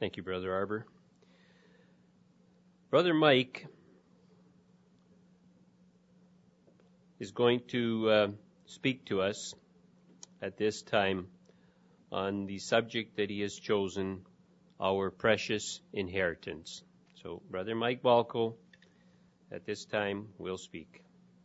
Thank you, Brother Arbor. Brother Mike is going to speak to us at this time on the subject that he has chosen, our precious inheritance. So, Brother Mike Balco, at this time, will speak.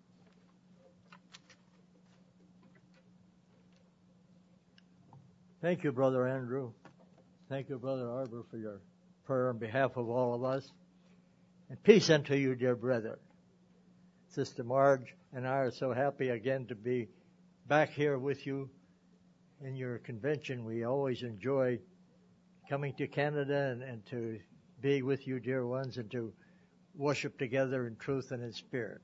Thank you, Brother Andrew. Thank you, Brother Arbor, for your prayer on behalf of all of us. And peace unto you, dear brethren. Sister Marge and I are so happy again to be back here with you in your convention. We always enjoy coming to Canada and to be with you, dear ones, and to worship together in truth and in spirit.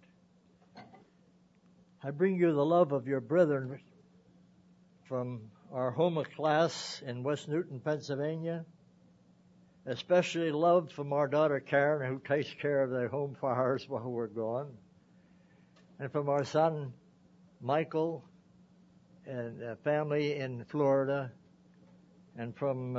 I bring you the love of your brethren from our home class in West Newton, Pennsylvania, especially love from our daughter Karen, who takes care of the home fires while we're gone, and from our son Michael and family in Florida, and from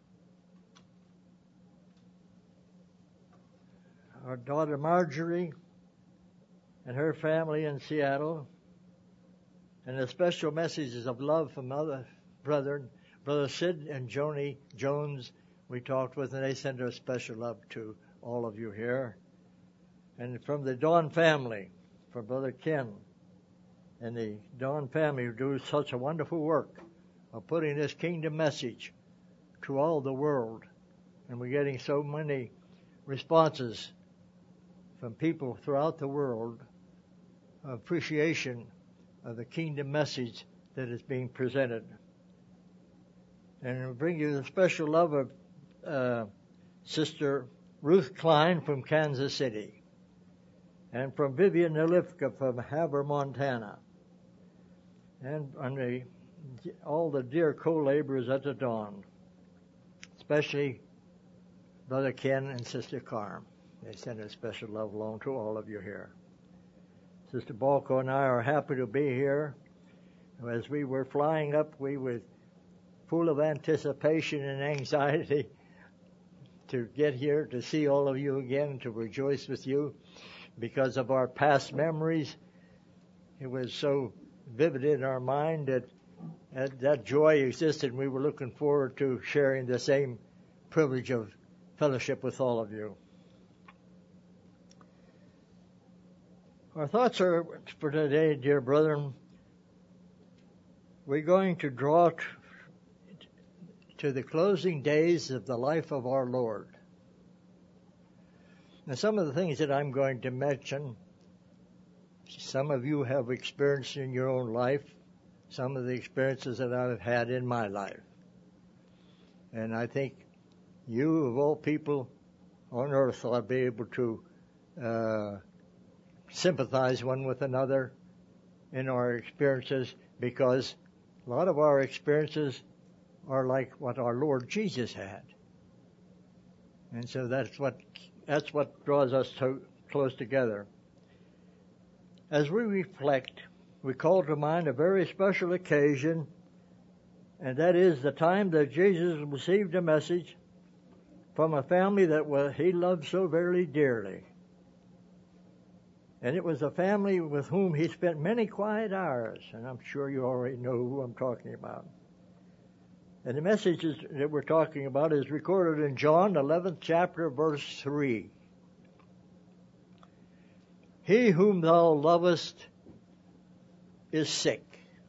our daughter Marjorie and her family in Seattle, and the special messages of love from other brethren, Brother Sid and Joni Jones, we talked with, and they send a special love to all of you here. And from the Dawn family, from Brother Ken and the Dawn family, who do such a wonderful work of putting this kingdom message to all the world. And we're getting so many responses from people throughout the world of appreciation of the kingdom message that is being presented. And we'll bring you the special love of Sister Ruth Klein from Kansas City, and from Vivian Nalifka from Havre, Montana, and all the dear co-laborers at the Dawn, especially Brother Ken and Sister Carm. They send a special love along to all of you here. Sister Balco and I are happy to be here. As we were flying up, we were full of anticipation and anxiety to get here, to see all of you again, to rejoice with you because of our past memories. It was so vivid in our mind that joy existed, and we were looking forward to sharing the same privilege of fellowship with all of you. Our thoughts are for today, dear brethren. We're going to draw to the closing days of the life of our Lord. Now, some of the things that I'm going to mention, some of you have experienced in your own life, some of the experiences that I've had in my life. And I think you, of all people on earth, ought to be able to sympathize one with another in our experiences, because a lot of our experiences are like what our Lord Jesus had. And so that's what draws us so close together. As we reflect, we call to mind a very special occasion, and that is the time that Jesus received a message from a family that he loved so very dearly. And it was a family with whom he spent many quiet hours, and I'm sure you already know who I'm talking about. And the message that we're talking about is recorded in John 11th chapter, verse 3. He whom thou lovest is sick.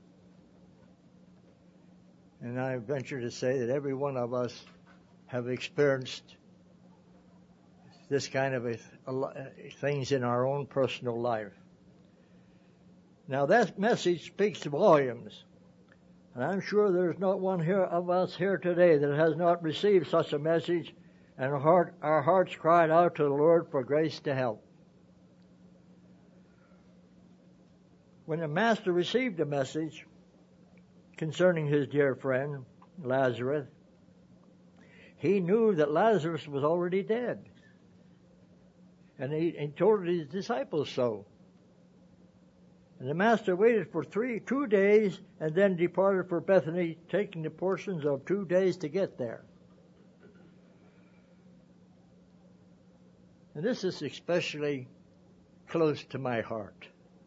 And I venture to say that every one of us have experienced this kind of things in our own personal life. Now that message speaks volumes. And I'm sure there's not one of us here today that has not received such a message, and our hearts cried out to the Lord for grace to help. When the Master received a message concerning his dear friend, Lazarus, he knew that Lazarus was already dead. And he told his disciples so. And the Master waited for 2 days and then departed for Bethany, taking the portions of 2 days to get there. And this is especially close to my heart.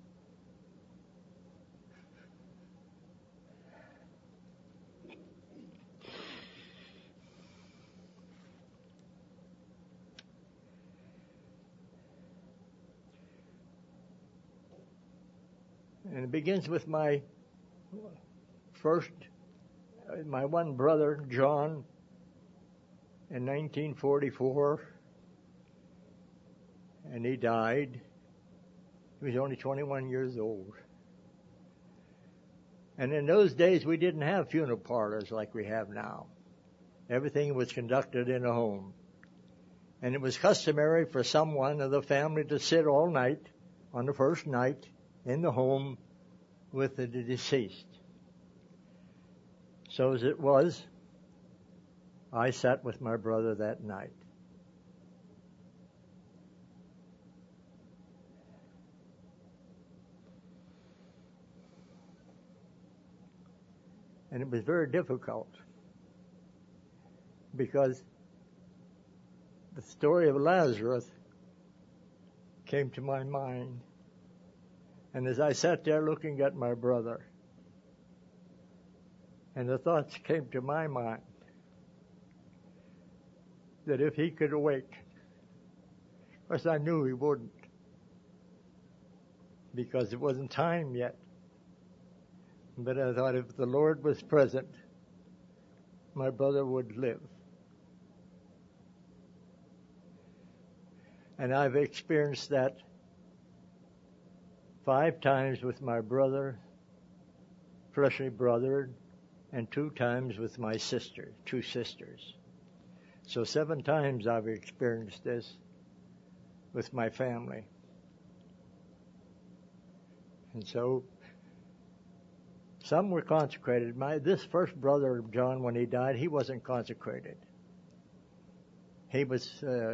And it begins with my one brother, John, in 1944, and he died. He was only 21 years old. And in those days, we didn't have funeral parlors like we have now. Everything was conducted in a home. And it was customary for someone of the family to sit all night on the first night in the home with the deceased. So as it was, I sat with my brother that night. And it was very difficult because the story of Lazarus came to my mind. And as I sat there looking at my brother, and the thoughts came to my mind that if he could awake, of course I knew he wouldn't, because it wasn't time yet. But I thought if the Lord was present, my brother would live. And I've experienced that 5 times with my brother, fleshly brother, and 2 times with my sister, 2 sisters. So 7 times I've experienced this with my family. And so some were consecrated. This first brother of John, when he died, he wasn't consecrated. He was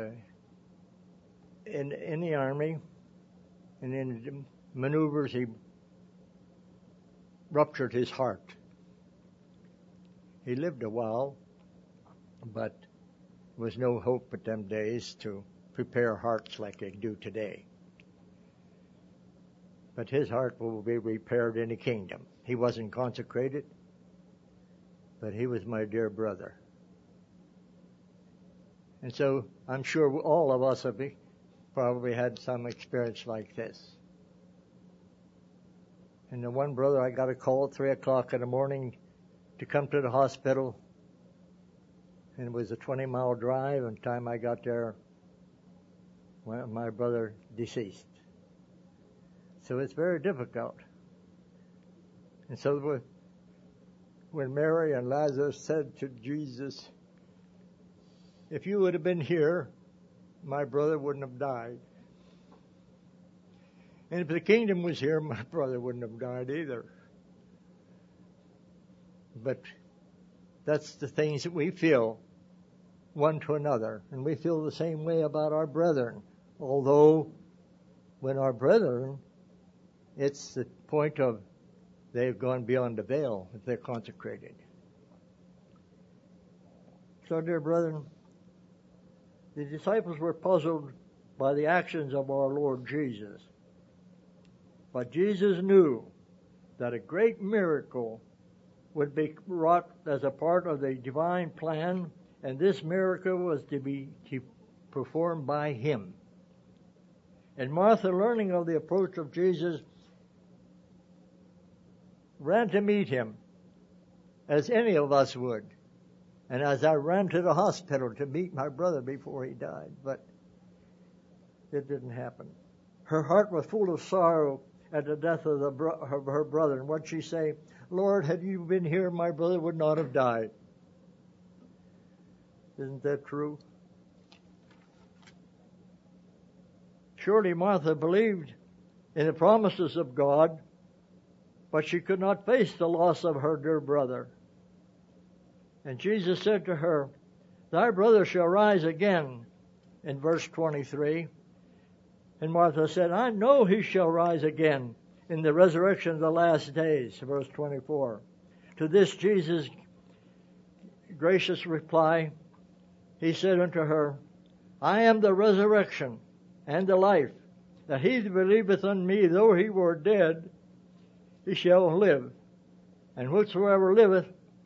in the army, and in maneuvers he ruptured his heart. He lived a while, but there was no hope at them days to prepare hearts like they do today. But his heart will be repaired in the kingdom. He wasn't consecrated, but he was my dear brother. And so I'm sure all of us have probably had some experience like this. And the one brother, I got a call at 3 o'clock in the morning to come to the hospital. And it was a 20-mile drive. And the time I got there, well, my brother deceased. So it's very difficult. And so when Mary and Lazarus said to Jesus, if you would have been here, my brother wouldn't have died. And if the kingdom was here, my brother wouldn't have died either. But that's the things that we feel one to another. And we feel the same way about our brethren. Although when our brethren, it's the point of they've gone beyond the veil if they're consecrated. So, dear brethren, the disciples were puzzled by the actions of our Lord Jesus. But Jesus knew that a great miracle would be wrought as a part of the divine plan, and this miracle was to be performed by him. And Martha, learning of the approach of Jesus, ran to meet him, as any of us would. And as I ran to the hospital to meet my brother before he died, but it didn't happen. Her heart was full of sorrow at the death of her brother. And what'd she say? Lord, had you been here, my brother would not have died. Isn't that true? Surely Martha believed in the promises of God, but she could not face the loss of her dear brother. And Jesus said to her, thy brother shall rise again, in verse 23. And Martha said, I know he shall rise again in the resurrection of the last days, verse 24. To this Jesus' gracious reply, he said unto her, I am the resurrection and the life, that he that believeth on me, though he were dead, he shall live. And whosoever liveth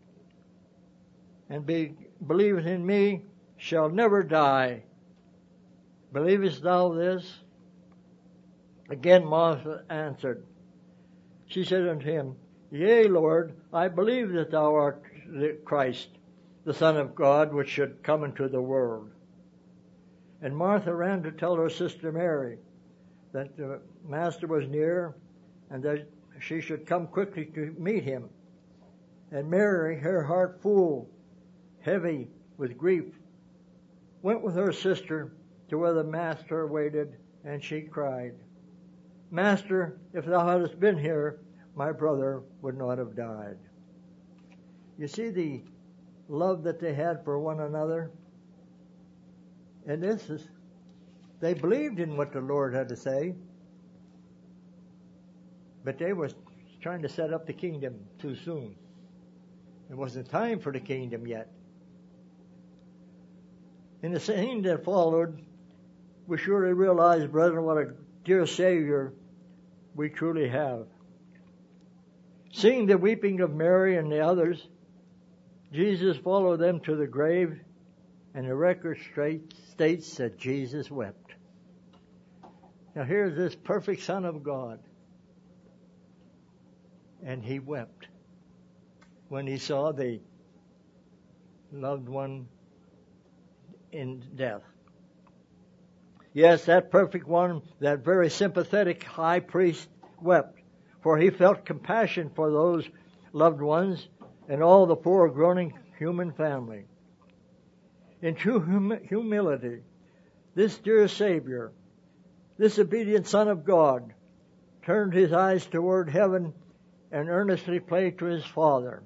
and believeth in me shall never die. Believest thou this? Again Martha answered. She said unto him, Yea, Lord, I believe that thou art the Christ, the Son of God, which should come into the world. And Martha ran to tell her sister Mary that the Master was near, and that she should come quickly to meet him. And Mary, her heart full, heavy with grief, went with her sister to where the Master waited, and she cried, Master, if thou hadst been here, my brother would not have died. You see the love that they had for one another? And they believed in what the Lord had to say, but they was trying to set up the kingdom too soon. It wasn't time for the kingdom yet. In the scene that followed, we surely realize, brethren, what a dear Savior we truly have. Seeing the weeping of Mary and the others, Jesus followed them to the grave, and the record states that Jesus wept. Now here's this perfect Son of God, and he wept when he saw the loved one in death. Yes, that perfect one, that very sympathetic high priest wept, for he felt compassion for those loved ones and all the poor groaning human family. In true humility, this dear Savior, this obedient Son of God, turned his eyes toward heaven and earnestly prayed to his Father.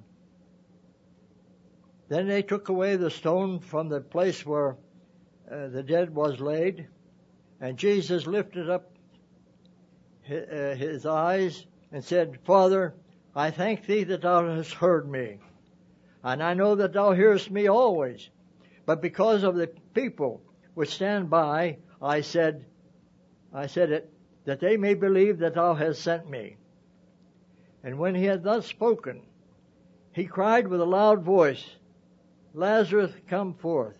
Then they took away the stone from the place where the dead was laid, and Jesus lifted up his eyes and said, Father, I thank thee that thou hast heard me, and I know that thou hearest me always. But because of the people which stand by, I said it, that they may believe that thou hast sent me. And when he had thus spoken, he cried with a loud voice, Lazarus, come forth.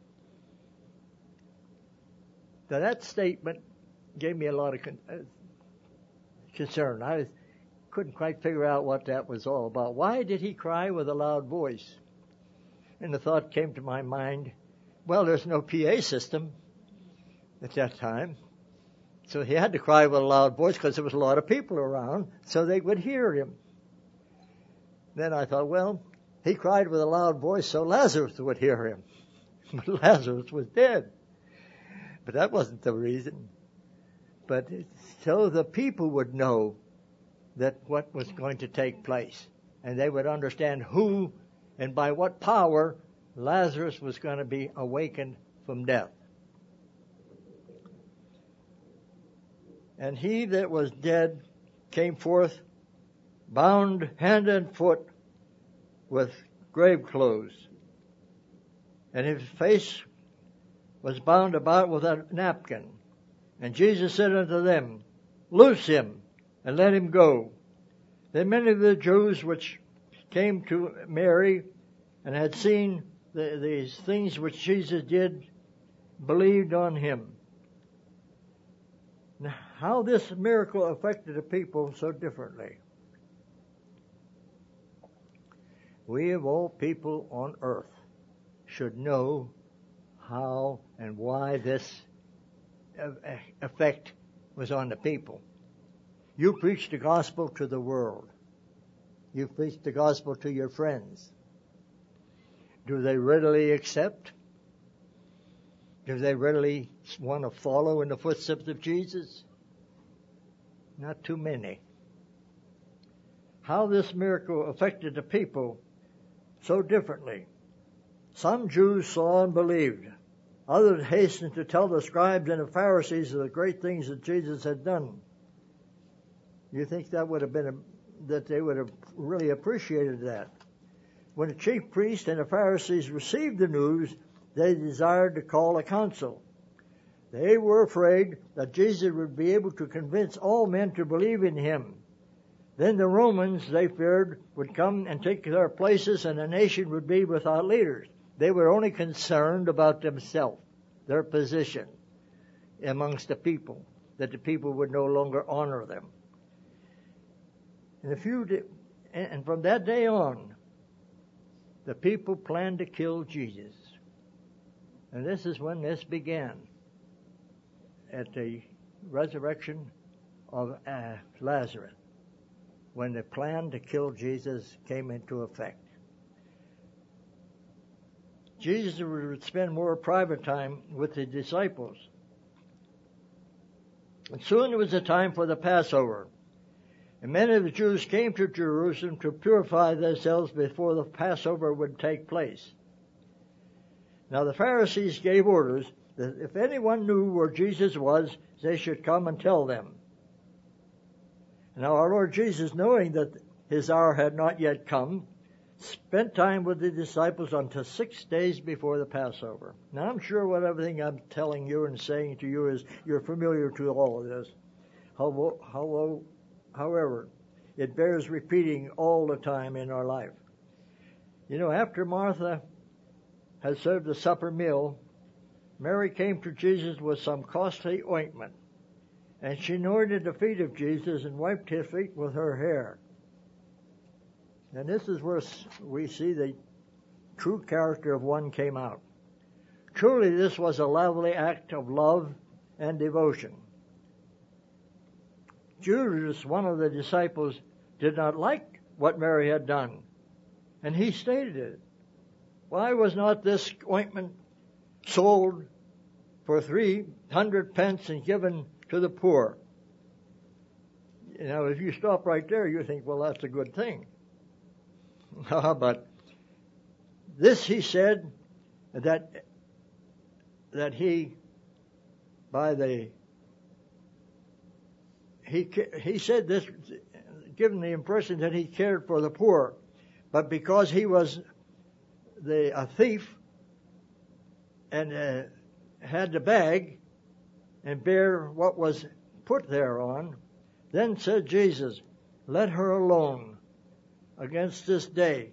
Now that statement gave me a lot of concern. I couldn't quite figure out what that was all about. Why did he cry with a loud voice? And the thought came to my mind, well, there's no PA system at that time. So he had to cry with a loud voice because there was a lot of people around, so they would hear him. Then I thought, well, he cried with a loud voice so Lazarus would hear him. But Lazarus was dead. But that wasn't the reason. But so the people would know that what was going to take place. And they would understand who and by what power Lazarus was going to be awakened from death. And he that was dead came forth, bound hand and foot with grave clothes, and his face was bound about with a napkin. And Jesus said unto them, Loose him, and let him go. Then many of the Jews which came to Mary and had seen these things which Jesus did believed on him. Now, how this miracle affected the people so differently. We of all people on earth should know how and why this effect was on the people. You preach the gospel to the world. You preach the gospel to your friends. Do they readily accept? Do they readily want to follow in the footsteps of Jesus? Not too many. How this miracle affected the people so differently. Some Jews saw and believed. Others hastened to tell the scribes and the Pharisees of the great things that Jesus had done. You think that would have been that they would have really appreciated that? When the chief priests and the Pharisees received the news, they desired to call a council They were afraid that Jesus would be able to convince all men to believe in him. Then the Romans, they feared, would come and take their places, and the nation would be without leaders. They were only concerned about themselves, their position amongst the people, that the people would no longer honor them. And from that day on, the people planned to kill Jesus. And this is when this began, at the resurrection of Lazarus, when the plan to kill Jesus came into effect. Jesus would spend more private time with his disciples. And soon it was the time for the Passover. And many of the Jews came to Jerusalem to purify themselves before the Passover would take place. Now the Pharisees gave orders that if anyone knew where Jesus was, they should come and tell them. Now our Lord Jesus, knowing that his hour had not yet come, spent time with the disciples until 6 days before the Passover. Now I'm sure what everything I'm telling you and saying to you is you're familiar to all of this. However, it bears repeating all the time in our life. You know, after Martha had served the supper meal, Mary came to Jesus with some costly ointment, and she anointed the feet of Jesus and wiped his feet with her hair. And this is where we see the true character of one came out. Truly, this was a lovely act of love and devotion. Judas, one of the disciples, did not like what Mary had done, and he stated it. Why was not this ointment sold for 300 pence and given to the poor? You know, if you stop right there, you think, well, that's a good thing. But this he said that he said this, giving the impression that he cared for the poor, but because he was a thief and had the bag and bear what was put thereon, then said Jesus, "Let her alone. Against this day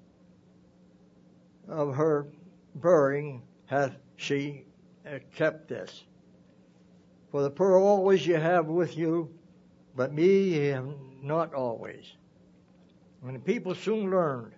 of her burying hath she kept this. For the poor always you have with you, but me ye have not always." And the people soon learned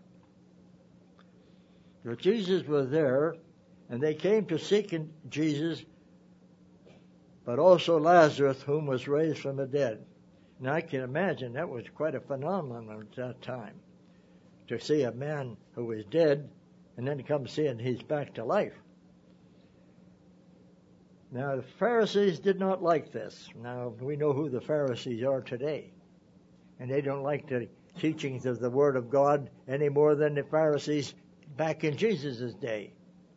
that Jesus was there, and they came to seek Jesus, but also Lazarus, whom was raised from the dead. And I can imagine that was quite a phenomenon at that time, to see a man who was dead and then come seeing he's back to life. Now, the Pharisees did not like this. Now, we know who the Pharisees are today. And they don't like the teachings of the Word of God any more than the Pharisees back in Jesus' day.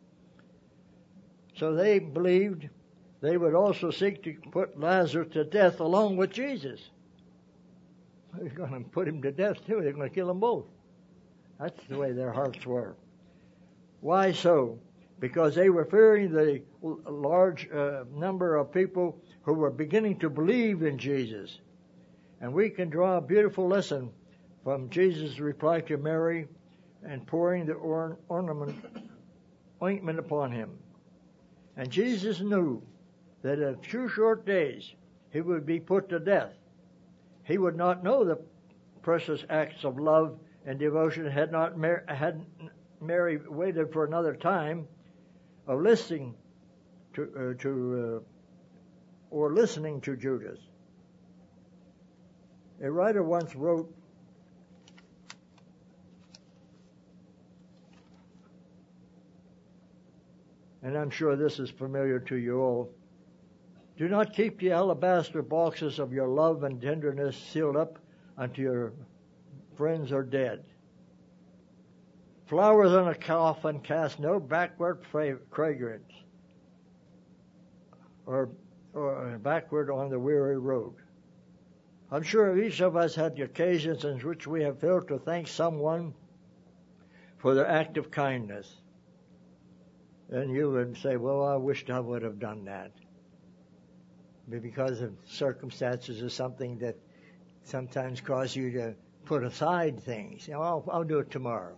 So they believed they would also seek to put Lazarus to death along with Jesus. They're going to put him to death too. They're going to kill them both. That's the way their hearts were. Why so? Because they were fearing the large number of people who were beginning to believe in Jesus. And we can draw a beautiful lesson from Jesus' reply to Mary and pouring the ointment upon him. And Jesus knew that in a few short days he would be put to death. He would not know the precious acts of love and devotion had Mary waited for another time of listening to Judas. A writer once wrote, and I'm sure this is familiar to you all, "Do not keep the alabaster boxes of your love and tenderness sealed up until your friends are dead. Flowers on a coffin cast no backward fragrance, or backward on the weary road." I'm sure each of us had the occasions in which we have failed to thank someone for their act of kindness. And you would say, well, I wished I would have done that. because of circumstances or something that sometimes cause you to put aside things. I'll do it tomorrow.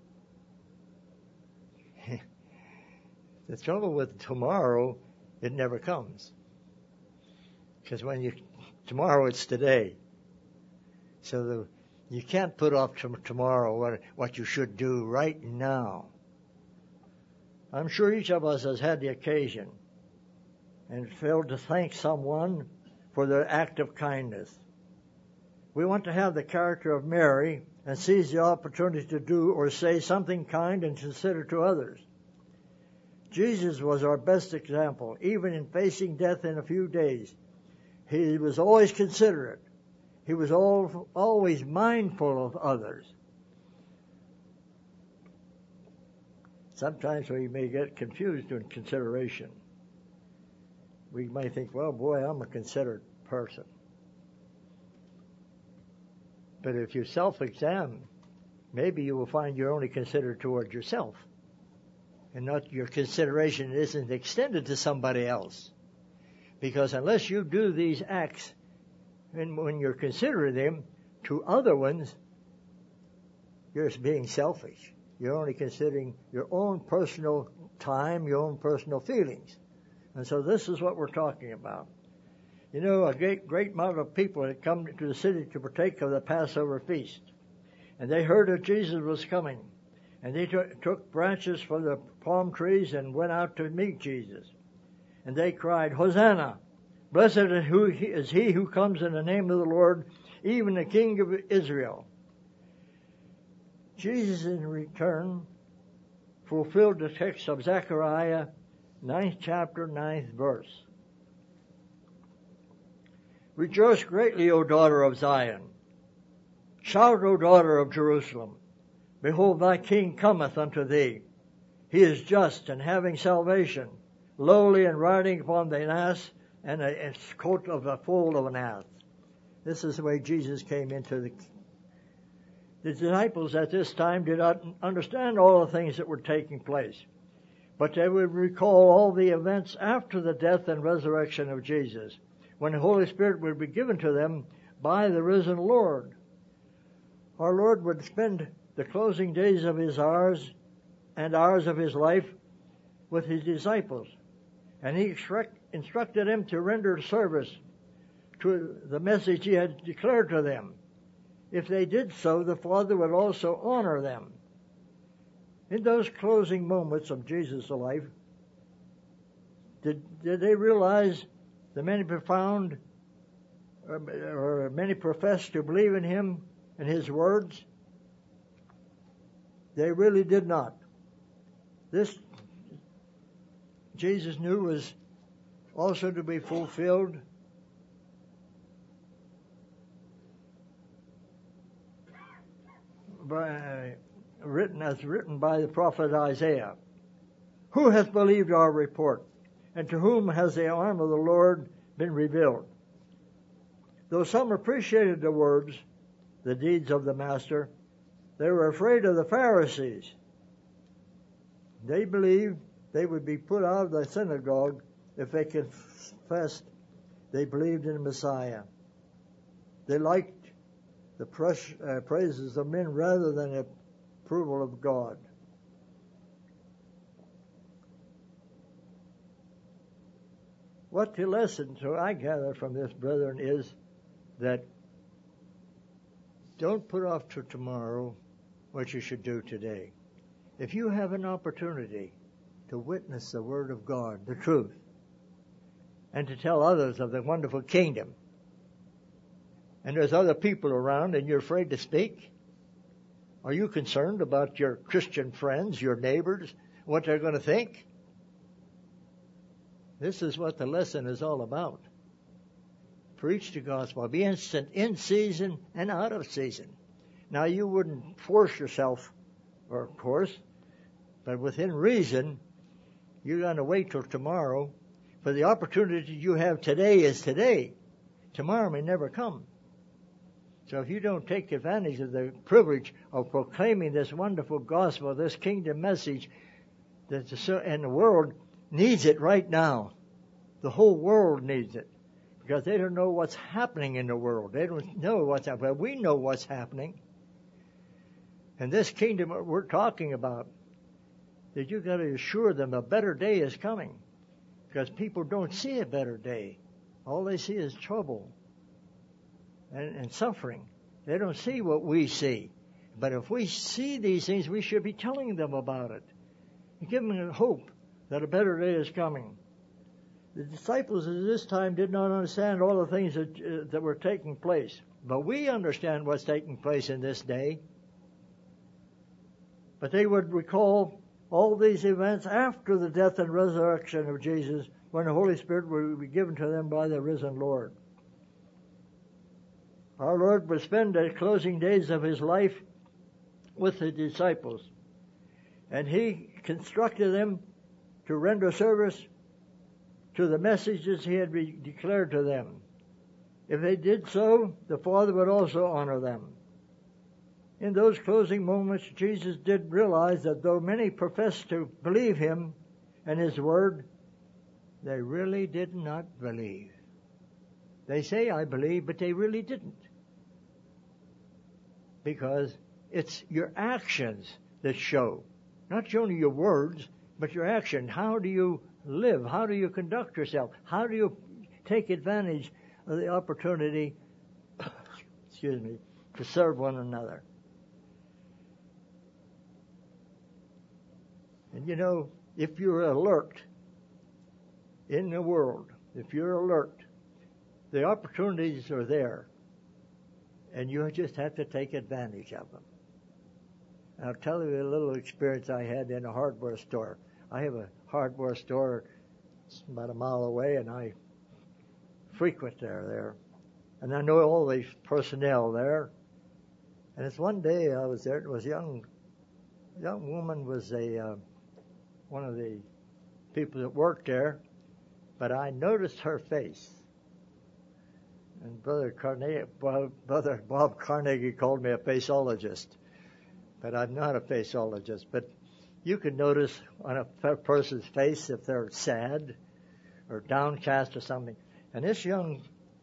The trouble with tomorrow, it never comes. Because tomorrow it's today. So you can't put off tomorrow what you should do right now. I'm sure each of us has had the occasion and failed to thank someone for their act of kindness. We want to have the character of Mary and seize the opportunity to do or say something kind and considerate to others. Jesus was our best example. Even in facing death in a few days, he was always considerate. He was always mindful of others. Sometimes we may get confused in consideration. We may think, well, boy, I'm a considerate person. But if you self-examine, maybe you will find you're only considerate toward yourself. And not your consideration isn't extended to somebody else. Because unless you do these acts, and when you're considering them to other ones, you're being selfish. You're only considering your own personal time, your own personal feelings. And so this is what we're talking about. You know, a great amount of people had come to the city to partake of the Passover feast. And they heard that Jesus was coming. And they took branches from the palm trees and went out to meet Jesus. And they cried, Hosanna! Blessed is he who comes in the name of the Lord, even the King of Israel. Jesus, in return, fulfilled the text of Zechariah, 9th chapter, 9th verse. Rejoice greatly, O daughter of Zion. Shout, O daughter of Jerusalem. Behold, thy King cometh unto thee. He is just and having salvation, lowly and riding upon the ass, and a coat of the foal of an ass. This is the way Jesus came into the disciples at this time did not understand all the things that were taking place. But they would recall all the events after the death and resurrection of Jesus, when the Holy Spirit would be given to them by the risen Lord. Our Lord would spend the closing days of his hours and hours of his life with his disciples. And he instructed them to render service to the message he had declared to them. If they did so, the Father would also honor them. In those closing moments of Jesus' life, did they realize the many profound, or many professed to believe in him and his words? They really did not. This Jesus knew was also to be fulfilled written by the prophet Isaiah. Who hath believed our report? And to whom has the arm of the Lord been revealed? Though some appreciated the words, the deeds of the Master, they were afraid of the Pharisees. They believed they would be put out of the synagogue if they confessed they believed in the Messiah. They liked the praises of men rather than the approval of God. What the lesson, so I gather from this, brethren, is that don't put off to tomorrow what you should do today. If you have an opportunity to witness the Word of God, the truth, and to tell others of the wonderful kingdom, and there's other people around and you're afraid to speak, are you concerned about your Christian friends, your neighbors, what they're going to think? This is what the lesson is all about. Preach the gospel. Be instant in season and out of season. Now, you wouldn't force yourself, of course, but within reason, you're going to wait till tomorrow. For the opportunity you have today is today. Tomorrow may never come. So if you don't take advantage of the privilege of proclaiming this wonderful gospel, this kingdom message, and the world needs it right now. The whole world needs it. because they don't know what's happening in the world. They don't know what's happening. But we know what's happening. And this kingdom we're talking about, that you've got to assure them a better day is coming. Because people don't see a better day. All they see is trouble and suffering. They don't see what we see. But if we see these things, we should be telling them about it. And give them hope that a better day is coming. The disciples at this time did not understand all the things that were taking place. But we understand what's taking place in this day. But they would recall all these events after the death and resurrection of Jesus, when the Holy Spirit will be given to them by the risen Lord. Our Lord would spend the closing days of His life with the disciples. And He constructed them to render service to the messages He had declared to them. If they did so, the Father would also honor them. In those closing moments, Jesus did realize that though many professed to believe Him and His Word, they really did not believe. They say, I believe, but they really didn't. Because it's your actions that show. Not only your words, but your action. How do you live? How do you conduct yourself? How do you take advantage of the opportunity, to serve one another? And you know, if you're alert in the world, if you're alert, the opportunities are there. And you just have to take advantage of them. I'll tell you a little experience I had in a hardware store. I have a hardware store about a mile away, and I frequent there. And I know all the personnel there. And it's one day I was there, it was a young woman was one of the people that worked there, but I noticed her face. And Brother Bob Carnegie called me a faceologist, but I'm not a faceologist. But you can notice on a person's face if they're sad or downcast or something. And this young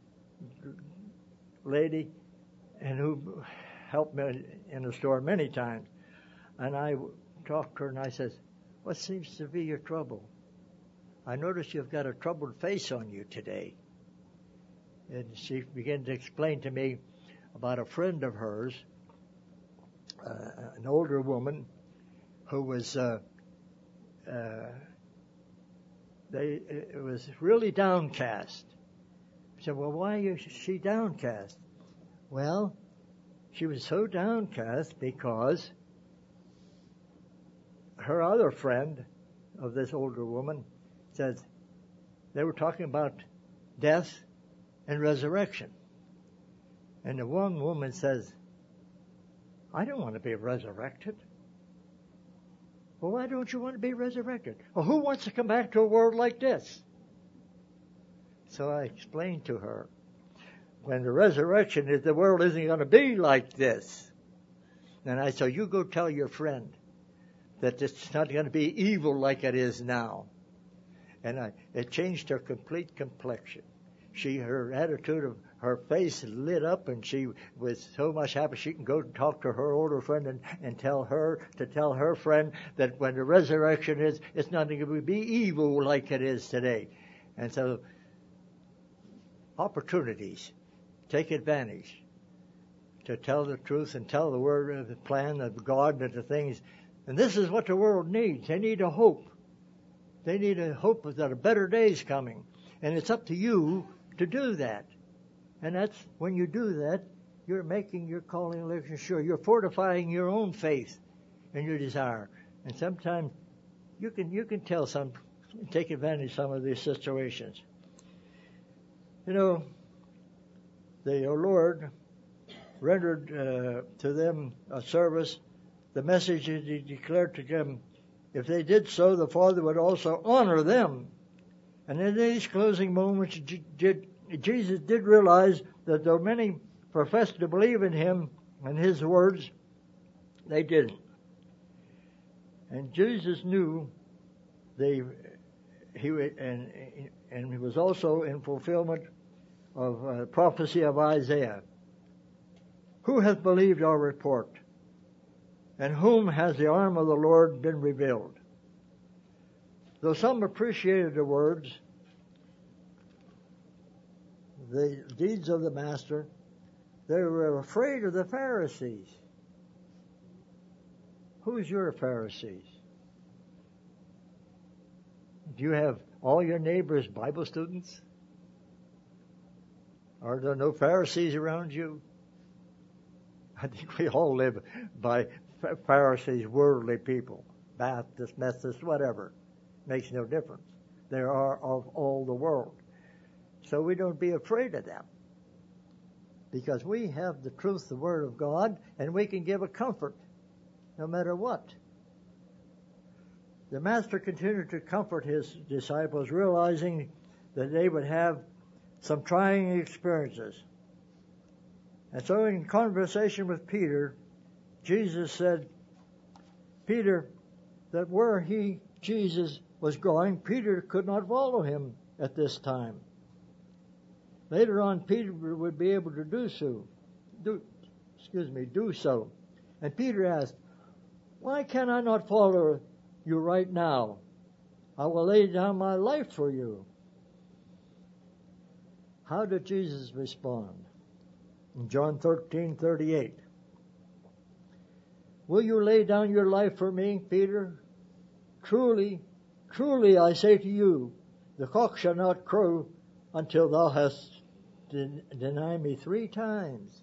lady, and who helped me in the store many times, and I talked to her and I said, what seems to be your trouble? I notice you've got a troubled face on you today. And she began to explain to me about a friend of hers, an older woman, who was was really downcast. I said, well, why is she downcast? Well, she was so downcast because her other friend of this older woman said they were talking about death and resurrection. And the one woman says, I don't want to be resurrected. Well, why don't you want to be resurrected? Well, who wants to come back to a world like this? So I explained to her, when the resurrection is, the world isn't going to be like this. And I said, you go tell your friend that it's not going to be evil like it is now. And it changed her complete complexion. Her attitude of her face lit up, and she was so much happy she can go and talk to her older friend and tell her friend that when the resurrection is, it's not going to be evil like it is today. And so, opportunities, take advantage to tell the truth and tell the word of the plan of God and the things. And this is what the world needs. They need a hope. They need a hope that a better day is coming. And it's up to you to do that. And that's when you do that, you're making your calling election sure. You're fortifying your own faith and your desire. And sometimes you can tell take advantage of some of these situations. You know, the Lord rendered to them a service. The message that He declared to them, if they did so, the Father would also honor them. And in these closing moments, Jesus did realize that though many professed to believe in Him and His words, they didn't. And Jesus knew He was also in fulfillment prophecy of Isaiah. Who hath believed our report? And whom has the arm of the Lord been revealed? Though some appreciated the words, the deeds of the Master, they were afraid of the Pharisees. Who's your Pharisees? Do you have all your neighbors Bible students? Are there no Pharisees around you? I think we all live by Pharisees, worldly people, Baptists, Methodists, whatever. Makes no difference. They are of all the world. So we don't be afraid of them. Because we have the truth, the Word of God, and we can give a comfort no matter what. The Master continued to comfort his disciples, realizing that they would have some trying experiences. And so in conversation with Peter, Jesus said, Peter, that where Jesus was going, Peter could not follow him at this time. Later on, Peter would be able to do so. And Peter asked, why can I not follow you right now? I will lay down my life for you. How did Jesus respond? In John 13:38. Will you lay down your life for me, Peter? Truly, truly I say to you, the cock shall not crow until thou hast denied me 3 times.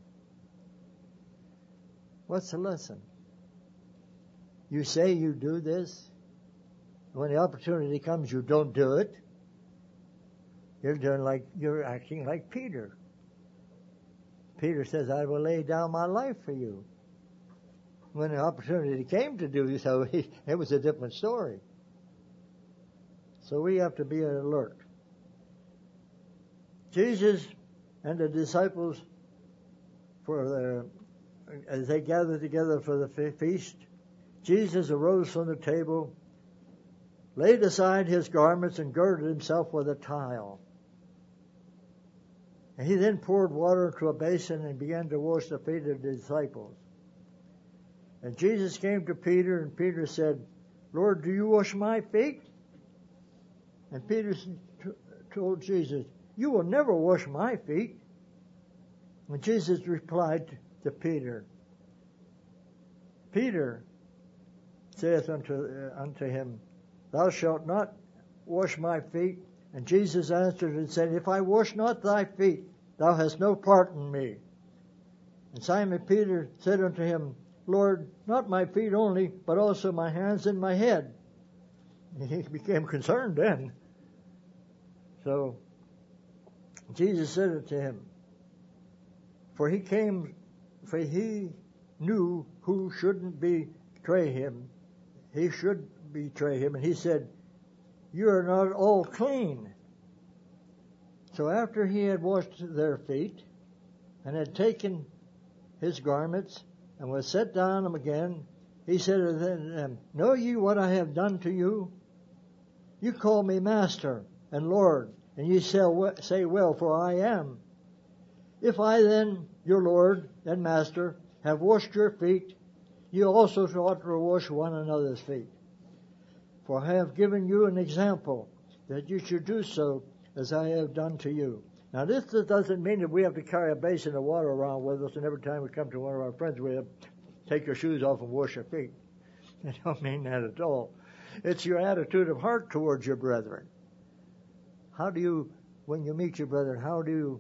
What's the lesson? You say you do this. When the opportunity comes, you don't do it. You're acting like Peter. Peter says, I will lay down my life for you. When the opportunity came to do so, it was a different story. So we have to be alert. Jesus and the disciples, as they gathered together for the feast, Jesus arose from the table, laid aside his garments, and girded himself with a towel. And he then poured water into a basin and began to wash the feet of the disciples. And Jesus came to Peter, and Peter said, Lord, do you wash my feet? And Peter told Jesus, you will never wash my feet. And Jesus replied to Peter, Peter saith unto him, thou shalt not wash my feet. And Jesus answered and said, if I wash not thy feet, thou hast no part in me. And Simon Peter said unto him, Lord, not my feet only, but also my hands and my head. And he became concerned then. So Jesus said unto him, for he knew who shouldn't betray him. He should betray him. And he said, you are not all clean. So after he had washed their feet and had taken his garments and was set down them again, he said to them, know ye what I have done to you? You call me Master and Lord, and ye say well, for I am. If I then, your Lord and Master, have washed your feet, you also ought to wash one another's feet. For I have given you an example, that you should do so as I have done to you. Now this doesn't mean that we have to carry a basin of water around with us, and every time we come to one of our friends, we have to take your shoes off and wash your feet. I don't mean that at all. It's your attitude of heart towards your brethren. How do you, when you meet your brethren, how do you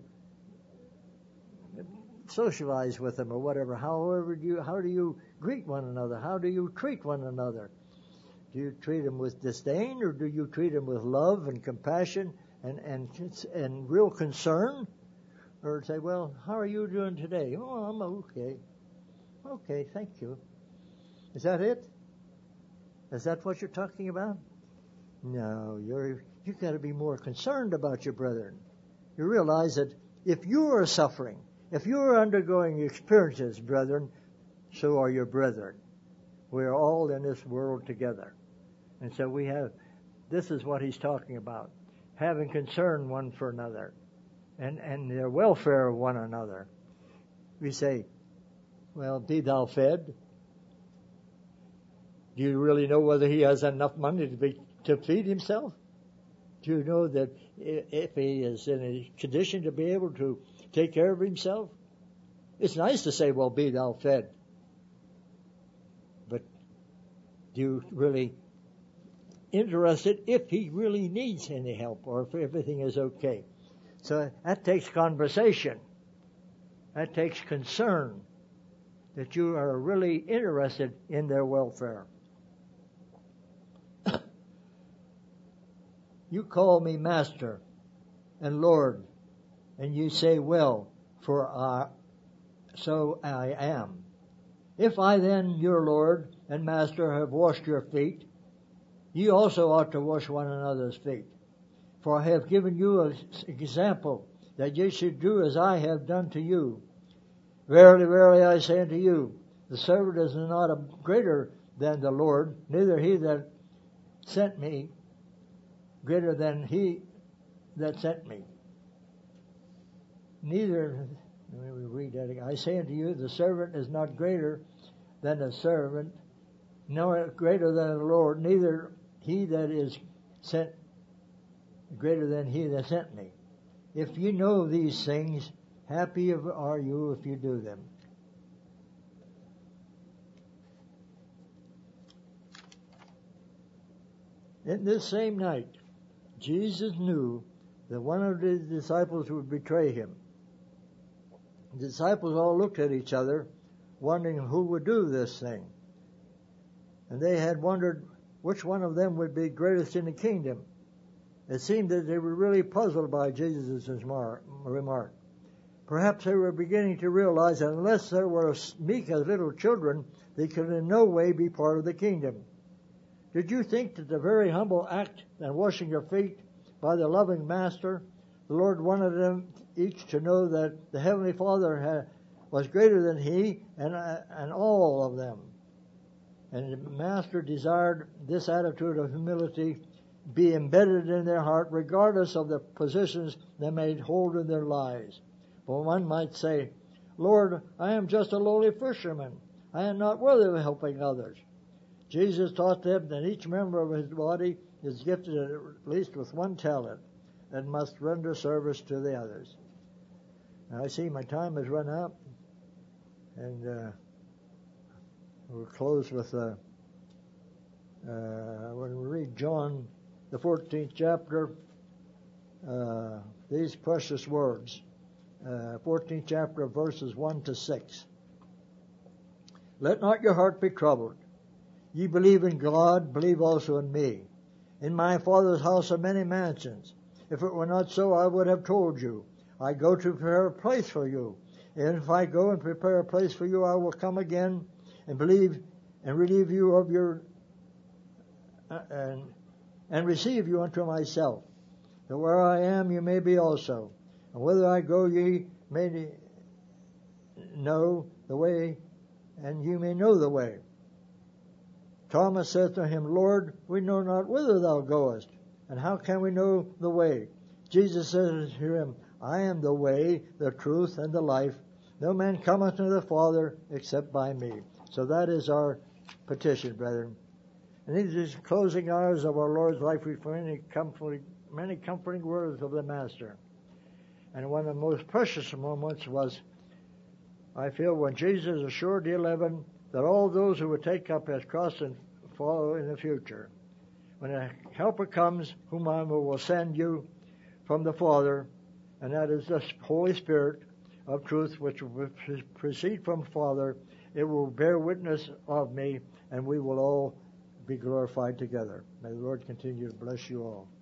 socialize with them or whatever? How do you greet one another? How do you treat one another? Do you treat them with disdain, or do you treat them with love and compassion and real concern? Or say, well, how are you doing today? Oh, I'm okay. Okay, thank you. Is that it? Is that what you're talking about? No, you've got to be more concerned about your brethren. You realize that if you are suffering, if you are undergoing experiences, brethren, so are your brethren. We are all in this world together. And so this is what he's talking about, having concern one for another. and their welfare of one another. We say, well, be thou fed. Do you really know whether he has enough money to feed himself? Do you know that if he is in a condition to be able to take care of himself? It's nice to say, well, be thou fed. But do you really interested if he really needs any help or if everything is okay? So that takes conversation. That takes concern that you are really interested in their welfare. You call me Master and Lord, and you say, well, for so I am. If I then, your Lord and Master, have washed your feet, you also ought to wash one another's feet. For I have given you an example that you should do as I have done to you. Verily, verily, I say unto you, the servant is not greater than the Lord, neither he that sent me greater than he that sent me. Neither, let me read that again. I say unto you, the servant is not greater than the servant, nor greater than the Lord, neither he that is sent greater than he that sent me. If you know these things, happy are you if you do them. In this same night, Jesus knew that one of his disciples would betray him. The disciples all looked at each other, wondering who would do this thing. And they had wondered which one of them would be greatest in the kingdom. It seemed that they were really puzzled by Jesus' remark. Perhaps they were beginning to realize that unless they were as meek as little children, they could in no way be part of the kingdom. Did you think that the very humble act of washing your feet by the loving Master, the Lord wanted them each to know that the Heavenly Father was greater than he and all of them? And the Master desired this attitude of humility be embedded in their heart regardless of the positions they may hold in their lives. For one might say, Lord, I am just a lowly fisherman. I am not worthy of helping others. Jesus taught them that each member of his body is gifted at least with one talent and must render service to the others. Now I see my time has run out, and we'll close with when we read John, the 14th chapter, these precious words, 14th chapter, verses 1 to 6. Let not your heart be troubled. Ye believe in God, believe also in me. In my Father's house are many mansions. If it were not so, I would have told you. I go to prepare a place for you. And if I go and prepare a place for you, I will come again and relieve you of your and receive you unto myself, that where I am you may be also. And whither I go ye may know the way, and you may know the way. Thomas said to him, Lord, we know not whither thou goest, and how can we know the way? Jesus said to him, I am the way, the truth, and the life. No man cometh to the Father except by me. So that is our petition, brethren. And in these closing hours of our Lord's life, we find many comforting words of the Master. And one of the most precious moments was, I feel, when Jesus assured the 11 that all those who would take up his cross and follow in the future, when a helper comes, whom I will send you from the Father, and that is the Holy Spirit of truth, which will proceed from the Father, it will bear witness of me, and we will all be glorified together. May the Lord continue to bless you all.